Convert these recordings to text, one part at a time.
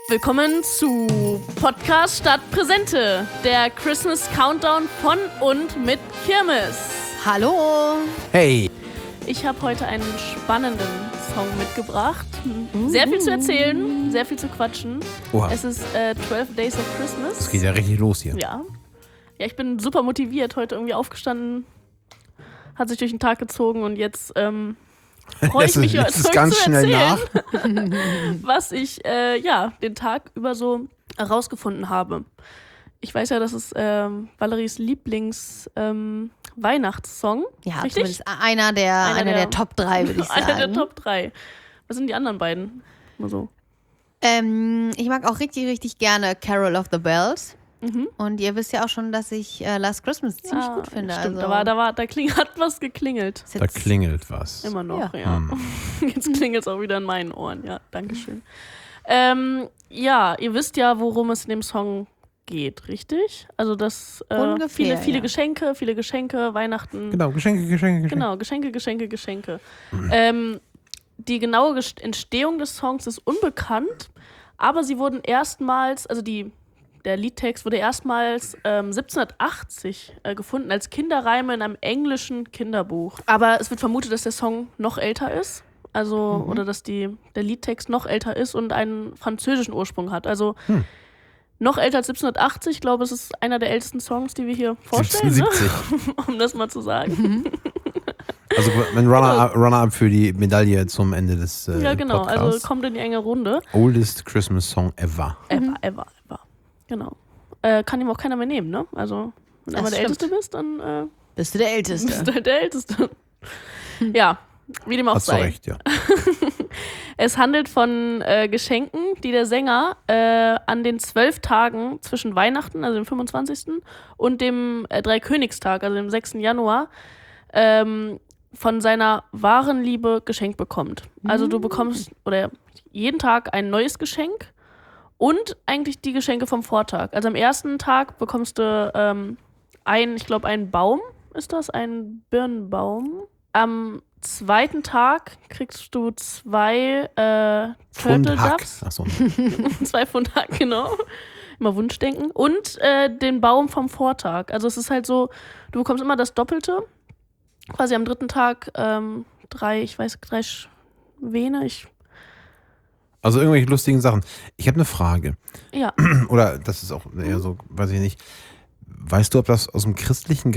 Willkommen zu Podcast statt Präsente, der Christmas Countdown von und mit Kirmes. Hallo! Hey! Ich habe heute einen spannenden Song mitgebracht. Sehr viel zu erzählen, sehr viel zu quatschen. Oha. Es ist 12 Days of Christmas. Das geht ja richtig los hier. Ja, ich bin super motiviert, heute irgendwie aufgestanden, hat sich durch den Tag gezogen und jetzt freue ich mich, das ist euch ganz zu schnell erzählen, nach. was ich den Tag über so herausgefunden habe. Ich weiß ja, das ist Valeries Lieblings-Weihnachtssong. Ja, richtig? zumindest einer der Top 3, würde ich sagen. Einer der Top 3. Was sind die anderen beiden? Nur so. Ich mag auch richtig, richtig gerne Carol of the Bells. Und ihr wisst ja auch schon, dass ich Last Christmas ziemlich gut finde. Stimmt, also, hat was geklingelt. Da klingelt was. Immer noch, Ja. ja. Jetzt klingelt es auch wieder in meinen Ohren. Ja, dankeschön. Ihr wisst ja, worum es in dem Song geht, richtig? Also, dass Ungefähr, viele ja. Geschenke, Weihnachten. Genau, Geschenke. Genau, Geschenke. Die genaue Entstehung des Songs ist unbekannt, aber sie wurden erstmals, der Liedtext wurde erstmals 1780 gefunden als Kinderreime in einem englischen Kinderbuch. Aber es wird vermutet, dass der Song noch älter ist, oder dass der Liedtext noch älter ist und einen französischen Ursprung hat. Also noch älter als 1780, ich glaube, es ist einer der ältesten Songs, die wir hier vorstellen, 1770. ne? Um das mal zu sagen. Also ein Runner-up für die Medaille zum Ende des Ja, genau, Podcasts. also kommt in die enge Runde. Oldest Christmas Song ever. Ever. Genau. Kann ihm auch keiner mehr nehmen, ne? Also, wenn du Das aber der stimmt. Älteste bist, dann bist du der Älteste. bist du halt der Älteste. Ja, wie dem auch Hast du sei. recht, ja. Es handelt von Geschenken, die der Sänger an den 12 Tagen zwischen Weihnachten, also dem 25. und dem Dreikönigstag, also dem 6. Januar, von seiner wahren Liebe geschenkt bekommt. Also du bekommst jeden Tag ein neues Geschenk und eigentlich die Geschenke vom Vortag. Also am ersten Tag bekommst du einen Baum, ist das? Ein Birnbaum. Am zweiten Tag kriegst du 2 Turtle Hack. Doves. Achso. 2 Pfund Hack, genau. Immer Wunschdenken. Und den Baum vom Vortag. Also es ist halt so, du bekommst immer das Doppelte. Quasi am dritten Tag 3 Schwäne. Also irgendwelche lustigen Sachen. Ich habe eine Frage. Ja. Oder das ist auch eher so, weiß ich nicht. Weißt du, ob das aus dem christlichen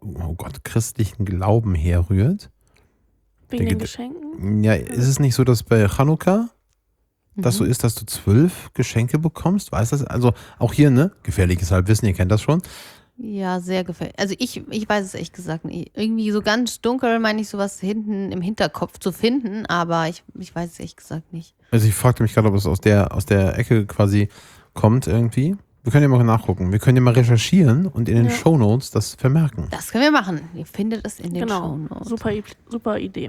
Glauben herrührt? Wegen den Geschenken. Ja, ist es nicht so, dass bei Chanukka das so ist, dass du 12 Geschenke bekommst? Weißt du das? Also auch hier, ne? Gefährliches Halbwissen, ihr kennt das schon. Ja, sehr gefällig. Also ich weiß es ehrlich gesagt nicht. Irgendwie so ganz dunkel meine ich sowas hinten im Hinterkopf zu finden, aber ich weiß es ehrlich gesagt nicht. Also ich fragte mich gerade, ob es aus der Ecke quasi kommt irgendwie. Wir können ja mal nachgucken. Wir können ja mal recherchieren und in den Shownotes das vermerken. Das können wir machen. Ihr findet es in den Shownotes. Super Idee.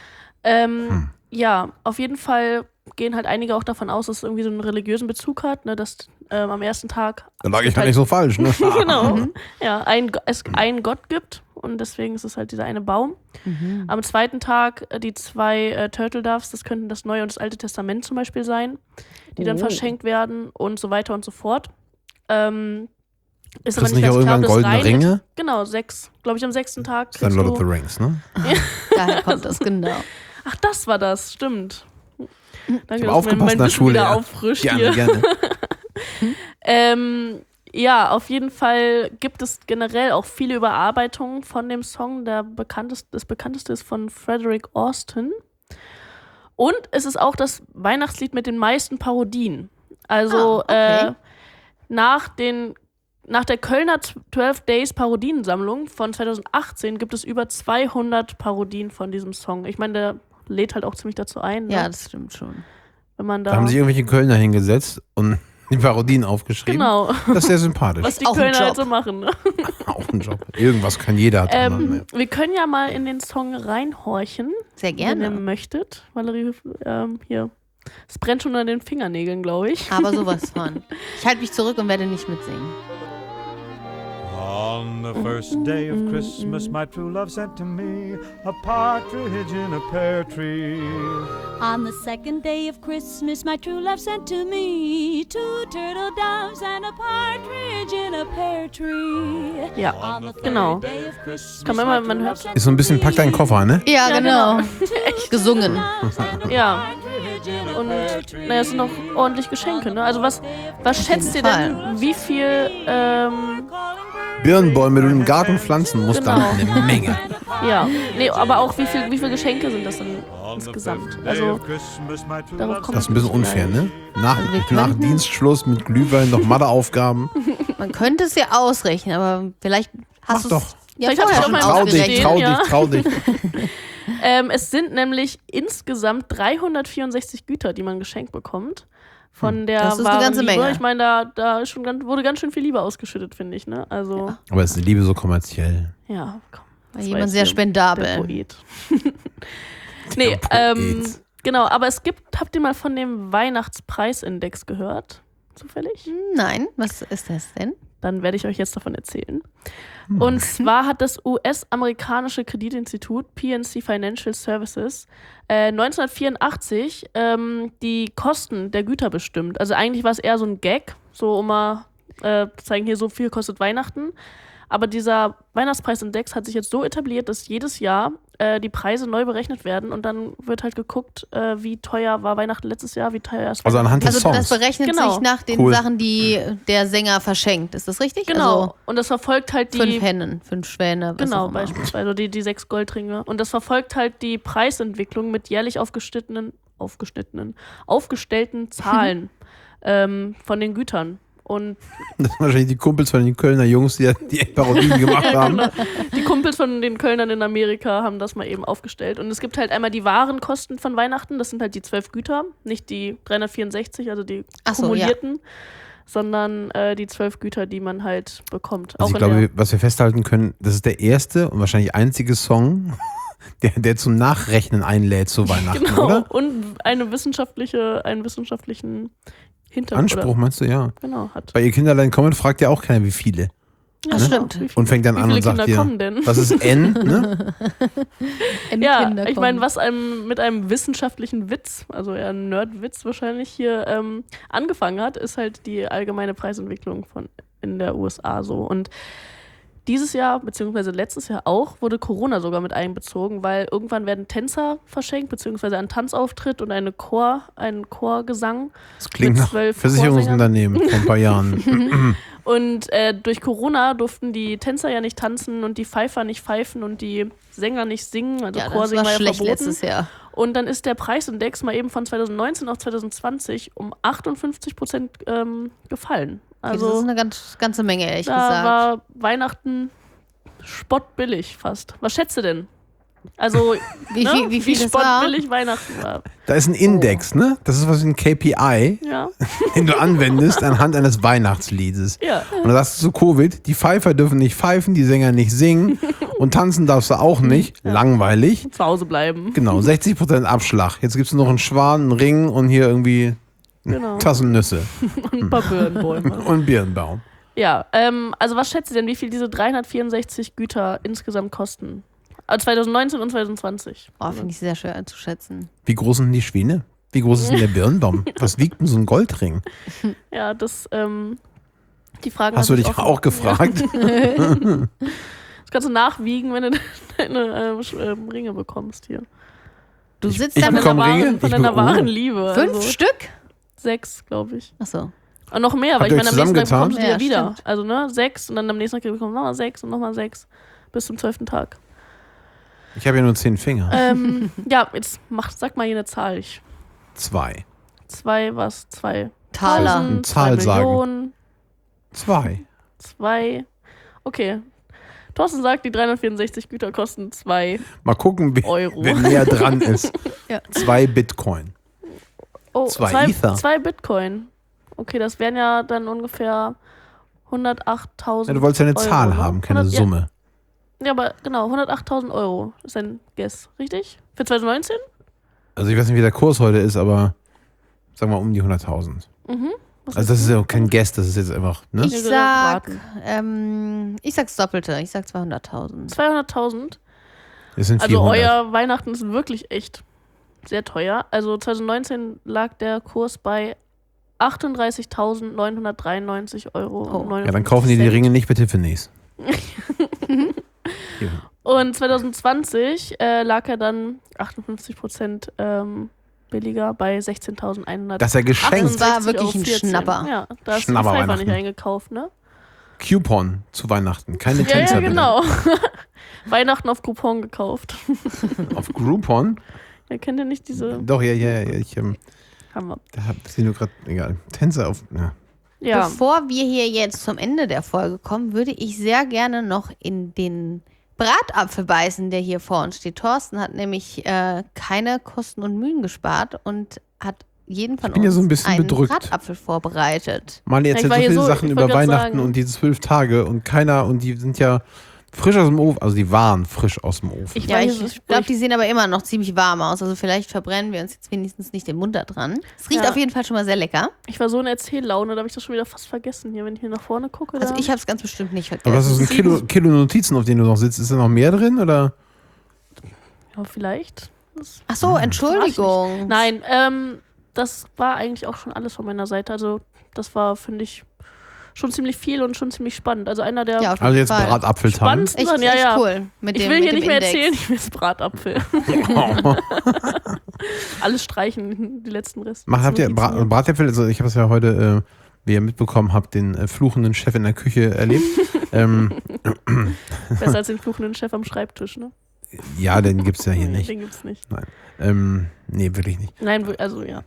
Ja, auf jeden Fall gehen halt einige auch davon aus, dass es irgendwie so einen religiösen Bezug hat, ne, dass am ersten Tag Da lag ich halt nicht so falsch, ne? genau, ja, es einen Gott gibt und deswegen ist es halt dieser eine Baum. Am zweiten Tag die 2 Turtle Doves, das könnten das Neue und das Alte Testament zum Beispiel sein, die dann verschenkt werden und so weiter und so fort. Ist das aber nicht ganz auch klar, irgendwann das goldene rein Ringe? Mit, genau, 6. Glaube ich, am 6. Tag. Das ist dann kriegst Lord of du- the Rings, ne? Daher kommt das genau. Ach, das war das, stimmt. Danke, Ich habe aufgepasst in der Wissen Schule. wieder Ja. auffrischt hier. Gerne. Ja, auf jeden Fall gibt es generell auch viele Überarbeitungen von dem Song. Das bekannteste ist von Frederick Austin. Und es ist auch das Weihnachtslied mit den meisten Parodien. Also okay. nach der Kölner 12 Days Parodiensammlung von 2018 gibt es über 200 Parodien von diesem Song. Ich meine, der lädt halt auch ziemlich dazu ein. Ne? Ja, das stimmt schon. Wenn man Da haben sich irgendwelche Kölner hingesetzt und die Parodien aufgeschrieben. genau, Das ist sehr sympathisch. was die Auch ein Kölner halt Job. so machen. Ne? Auch ein Job. Irgendwas kann jeder. Wir können ja mal in den Song reinhorchen, Sehr wenn ihr gerne. möchtet. Valerie, hier. Es brennt schon an den Fingernägeln, glaube ich. Aber sowas von. Ich halte mich zurück und werde nicht mitsingen. On the first day of Christmas, my true love sent to me a partridge in a pear tree. On the second day of Christmas, my true love sent to me 2 turtle doves and a partridge in a pear tree. Ja, On the third genau. day of Christmas, Kann man my mal- true man love hört- sent Ist so ein bisschen to Pack deinen me Koffer, ne? Ja, genau. Gesungen. doves and a Ja. partridge in a Und pear tree. naja, es sind noch ordentlich Geschenke, ne? Also was schätzt ihr denn, wie viel, Birnbäume, die du im Garten pflanzen musst, Genau. dann eine Menge. ja, nee, aber auch wie viel Geschenke sind das denn insgesamt? Also, darauf kommt Das ist ein bisschen unfair, ne? Nach könnten- Dienstschluss mit Glühwein noch Matheaufgaben. Man könnte es ja ausrechnen, aber vielleicht hast Mach du es doch. ja Vielleicht hab ich vorher auf schon meinem Trau Zettel dich, stehen, trau ja. dich, trau dich. Es sind nämlich insgesamt 364 Güter, die man geschenkt bekommt. Von der Das ist eine wahren ganze Liebe. Menge. Ich meine, da ist schon wurde ganz schön viel Liebe ausgeschüttet, finde ich, ne? Also, Aber ist die Liebe so kommerziell? ja, komm. War das jemand weiß sehr der- Der spendabel. Poet. Nee, Poet. genau, aber habt ihr mal von dem Weihnachtspreisindex gehört? Zufällig? Nein, was ist das denn? Dann werde ich euch jetzt davon erzählen. Und zwar hat das US-amerikanische Kreditinstitut PNC Financial Services 1984 die Kosten der Güter bestimmt. Also eigentlich war es eher so ein Gag, so um mal zu zeigen, hier so viel kostet Weihnachten. Aber dieser Weihnachtspreisindex hat sich jetzt so etabliert, dass jedes Jahr die Preise neu berechnet werden und dann wird halt geguckt, wie teuer war Weihnachten letztes Jahr, wie teuer ist Also Weihnachten. anhand des Also das Songs. berechnet Genau. sich nach den Cool. Sachen, die der Sänger verschenkt. Ist das richtig? Genau. Also Und das verfolgt halt 5 Hennen, 5 Schwäne, was Genau, auch immer. beispielsweise die 6 Goldringe. Und das verfolgt halt die Preisentwicklung mit jährlich aufgestellten Zahlen von den Gütern. Und Das sind wahrscheinlich die Kumpels von den Kölner Jungs, die Parodien gemacht haben. die Kumpels von den Kölnern in Amerika haben das mal eben aufgestellt. Und es gibt halt einmal die wahren Kosten von Weihnachten, das sind halt die 12 Güter, nicht die 364, also die Ach so, ja. kumulierten, sondern die 12 Güter, die man halt bekommt. Also ich in der- glaube, was wir festhalten können, das ist der erste und wahrscheinlich einzige Song, der zum Nachrechnen einlädt zu Weihnachten, genau. oder? Und einen wissenschaftlichen Hintergrund. Anspruch, meinst du, ja. Genau, hat. Bei ihr Kinderlein kommen fragt ja auch keiner, wie viele. Ja, Das genau. stimmt. Wie viele- Und fängt dann wie an viele und sagt Kinder hier, kommen denn? was ist N, ne? Ja, Kinder ich meine, kommen. was einem mit einem wissenschaftlichen Witz, also eher ein Nerdwitz wahrscheinlich hier angefangen hat, ist halt die allgemeine Preisentwicklung in der USA so. Und dieses Jahr, beziehungsweise letztes Jahr auch, wurde Corona sogar mit einbezogen, weil irgendwann werden Tänzer verschenkt, beziehungsweise ein Tanzauftritt und ein Chorgesang. Das klingt Mit nach 12 Versicherungsunternehmen vor ein paar Jahren. Und durch Corona durften die Tänzer ja nicht tanzen und die Pfeifer nicht pfeifen und die Sänger nicht singen. Also Ja, das Chorsingen war war ja schlecht verboten. letztes Jahr. Und dann ist der Preisindex mal eben von 2019 auf 2020 um 58% gefallen. Das ist Also eine ganze Menge, ehrlich da gesagt. war Weihnachten spottbillig fast. Was schätzt du denn? Also, Wie viel das war? spottbillig Weihnachten war. Da ist ein Index, ne? Das ist was wie ein KPI, Ja, den du anwendest anhand eines Weihnachtsliedes. ja. Und da sagst du zu Covid, die Pfeifer dürfen nicht pfeifen, die Sänger nicht singen und tanzen darfst du auch nicht. Langweilig. Zu Hause bleiben. Genau, 60% Abschlag. Jetzt gibt's noch einen Schwan, einen Ring und hier irgendwie Genau. Tassen Nüsse Und ein paar Birnbäume. und einen Birnbaum. Ja, also was schätzt ihr denn, wie viel diese 364 Güter insgesamt kosten? Also 2019 und 2020. Oh, finde ich sehr schwer einzuschätzen. Wie groß sind die Schwäne? Wie groß ist denn der Birnbaum? Was wiegt denn so ein Goldring? Ja, das, die Fragen Hast du hatte dich ich auch gefragt? Das kannst du nachwiegen, wenn du deine Ringe bekommst hier. Du sitzt ich da mit bekomme Ringe? Von Ich deiner bekomme- wahren Liebe. 5 also Stück? 6, glaube ich. Achso. Und noch mehr, Habt weil ihr ich meine, euch am nächsten Tag zusammengetan? bekommst du die ja Ja, wieder. stimmt. Also, ne, 6 und dann am nächsten Tag bekommst du nochmal 6 und nochmal 6. Bis zum 12. Tag. Ich habe ja nur 10 Finger. Ja, jetzt sag mal hier eine Zahl. 2. 2 was? 2 Taler. Eine Zahl sagen. Millionen, 2. 2. Okay. Thorsten sagt, die 364 Güter kosten 2 Mal gucken, Euro. wer näher dran ist. Ja. 2 Bitcoin. Oh, 2 Ether. 2 Bitcoin. Okay, das wären ja dann ungefähr 108.000 Ja, du wolltest ja eine Euro, Zahl ne? haben, keine 100 Summe. Ja, aber genau, 108.000 Euro ist ein Guess, richtig? Für 2019? Also ich weiß nicht, wie der Kurs heute ist, aber sagen wir um die 100.000. Also das ist ja kein Guess, das ist jetzt einfach, ne? Ich sag das Doppelte. Ich sag 200.000. 200.000. Das sind 400. Also euer Weihnachten ist wirklich echt sehr teuer. Also 2019 lag der Kurs bei 38.993 Euro. Oh. Ja, dann kaufen die Ringe nicht bei Tiffany's. Und 2020 lag er dann 58% billiger bei 16.100. Das ist ja geschenkt. Das war wirklich ein Schnapper. Ja, da hast du Schnapper die Pfeifer nicht Weihnachten. eingekauft, ne? Coupon zu Weihnachten. Keine Ja, Tänzer. ja, bitte. genau. Weihnachten auf Coupon gekauft. Auf Groupon? Ja, kennt ihr nicht diese? Doch, ja. Ich Haben wir. da hab ich nur gerade, egal. Tänzer auf. Ja. Ja. Bevor wir hier jetzt zum Ende der Folge kommen, würde ich sehr gerne noch in den Bratapfel beißen, der hier vor uns steht. Thorsten hat nämlich keine Kosten und Mühen gespart und hat jeden von bin ja uns so ein bisschen einen bedrückt. Bratapfel vorbereitet. Mali Ja, ich erzählt war so hier viele so- Sachen ich über wollte grad Weihnachten sagen. und diese 12 Tage und die sind ja frisch aus dem Ofen, also die waren frisch aus dem Ofen. Ich Ja, war hier ich so- glaube, die sehen aber immer noch ziemlich warm aus. Also vielleicht verbrennen wir uns jetzt wenigstens nicht den Mund da dran. Es riecht Ja. auf jeden Fall schon mal sehr lecker. Ich war so in Erzähllaune, da habe ich das schon wieder fast vergessen hier, wenn ich hier nach vorne gucke. Also da- ich habe es ganz bestimmt nicht Aber das vergessen. ist ein Kilo Notizen, auf denen du noch sitzt. Ist da noch mehr drin oder? Ja, vielleicht. Das Ach so, Entschuldigung. Nein, das war eigentlich auch schon alles von meiner Seite. Also das war, finde ich, schon ziemlich viel und schon ziemlich spannend. Also einer der Ja, auf jeden Also jetzt Fall. Bratapfeltang. spannendsten Echt, Sachen. Ja, echt ja. cool. Mit Ich dem, will mit hier dem nicht mehr Index. erzählen, ich will das Bratapfel. Alles streichen, die letzten Reste. Habt ihr Bratäpfel? Also ich habe es ja heute, wie ihr mitbekommen habt, den fluchenden Chef in der Küche erlebt. Besser als den fluchenden Chef am Schreibtisch, ne? Ja, den gibt's ja hier Nee, nicht. Den gibt's nicht. Nee, wirklich nicht. Nein, also ja.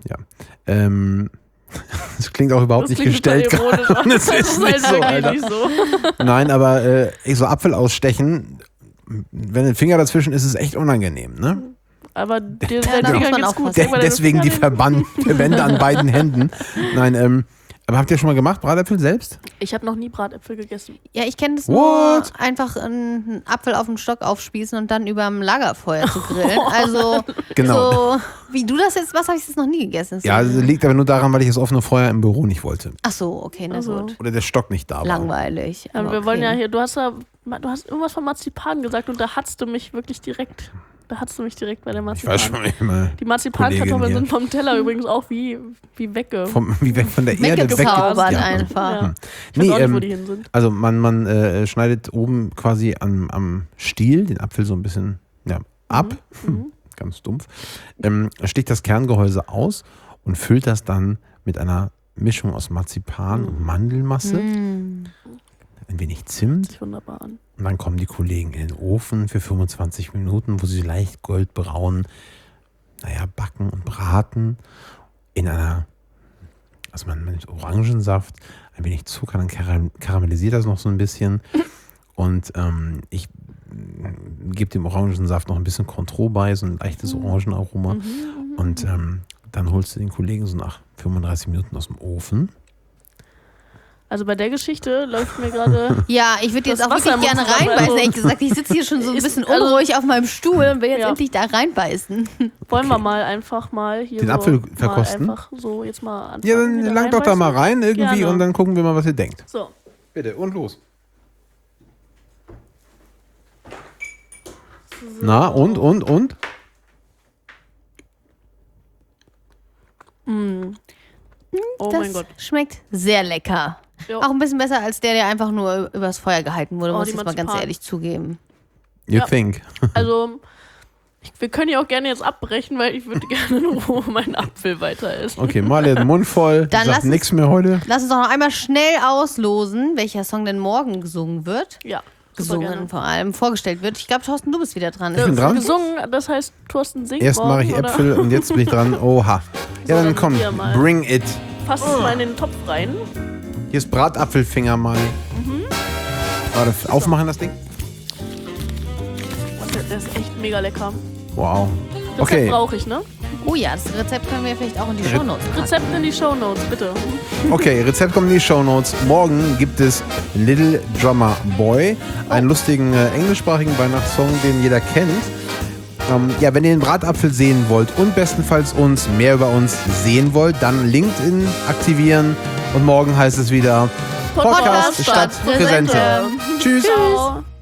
Das klingt auch überhaupt Das nicht klingt total gestellt. ironisch, gerade. aber Das ist nicht halt so, wirklich Alter. nicht so. Nein, aber so Apfel ausstechen, wenn ein Finger dazwischen ist, ist es echt unangenehm, ne? Aber dir da deinen muss Fingern man geht's aufpassen. gut. Sag mal, deine Deswegen die Finger- Verbände an beiden Händen. Nein, aber habt ihr schon mal gemacht, Bratäpfel selbst? Ich habe noch nie Bratäpfel gegessen. Ja, ich kenne das What? nur einfach einen Apfel auf den Stock aufspießen und dann überm Lagerfeuer zu grillen. Also Genau. so, wie du das jetzt machst, habe ich das noch nie gegessen. Ja, das liegt aber nur daran, weil ich das offene Feuer im Büro nicht wollte. Ach so, okay, na Also. gut. Oder der Stock nicht da war. Langweilig. Ja, aber wir wollen okay. ja hier, du hast irgendwas von Marzipan gesagt und da hattest du mich wirklich direkt. Da hattest du mich direkt bei der Ich Marzipan. weiß schon immer. Die Marzipankartoffeln Kollegin sind vom Teller übrigens auch wie wegge. Wie weg von der Erde Weggezaubert Ja. einfach. Ja. Ich weiß Nee, auch nicht, wo die hin sind. also man schneidet oben quasi am Stiel den Apfel so ein bisschen ab, ganz dumpf, sticht das Kerngehäuse aus und füllt das dann mit einer Mischung aus Marzipan und Mandelmasse, Mm. ein wenig Zimt Sich wunderbar an. und dann kommen die Kollegen in den Ofen für 25 Minuten, wo sie leicht goldbraun, backen und braten in einer, also man mit Orangensaft, ein wenig Zucker, dann karamellisiert das noch so ein bisschen und ich gebe dem Orangensaft noch ein bisschen Cointreau bei, so ein leichtes Orangenaroma und dann holst du den Kollegen so nach 35 Minuten aus dem Ofen. Also bei der Geschichte läuft mir gerade. Ja, ich würde jetzt Das auch Wasser wirklich im gerne Mund zusammen, reinbeißen, also- ehrlich gesagt. Ich sitze hier schon so ein Ist- bisschen also- unruhig auf meinem Stuhl und will jetzt Ja. endlich da reinbeißen. Wollen wir Okay. mal einfach mal hier Den so Apfel verkosten? Mal einfach so jetzt mal anfangen. Ja, dann wieder langt doch da mal reinbeißen. rein irgendwie Gerne. und dann gucken wir mal, was ihr denkt. So. Bitte, und los. Na, und? Oh das mein Gott. schmeckt sehr lecker. Jo. Auch ein bisschen besser als der einfach nur übers Feuer gehalten wurde, Oh, muss die ich jetzt mal ganz Marzipan. ehrlich zugeben. You Ja. think. Also, wir können ja auch gerne jetzt abbrechen, weil ich würde gerne in Ruhe meinen Apfel weiter essen. Okay, Mali hat den Mund voll, Dann sagt lass nichts mehr heute. Lass uns doch noch einmal schnell auslosen, welcher Song denn morgen gesungen wird. Ja, super Gesungen gerne. vor allem, vorgestellt wird. Ich glaube, Thorsten, du bist wieder dran. Ich bin dran. Gesungen, das heißt, Thorsten singt Erst morgen, mache ich oder? Äpfel und jetzt bin ich dran. Oha. Ja, dann dann komm, hier mal. bring it. Fasst es mal in den Topf rein. Hier ist Bratapfelfinger, Mali. Warte, aufmachen das Ding? Der ist echt mega lecker. Wow. Rezept Okay, brauche ich, ne? Oh ja, das Rezept können wir vielleicht auch in die Shownotes packen. Rezept in die Shownotes, bitte. okay, Rezept kommt in die Shownotes. Morgen gibt es Little Drummer Boy, einen lustigen englischsprachigen Weihnachtssong, den jeder kennt. Ja, wenn ihr den Bratapfel sehen wollt und bestenfalls mehr über uns sehen wollt, dann LinkedIn aktivieren, Und morgen heißt es wieder Podcast Podcast statt statt Präsente. Präsente. Tschüss. Ciao.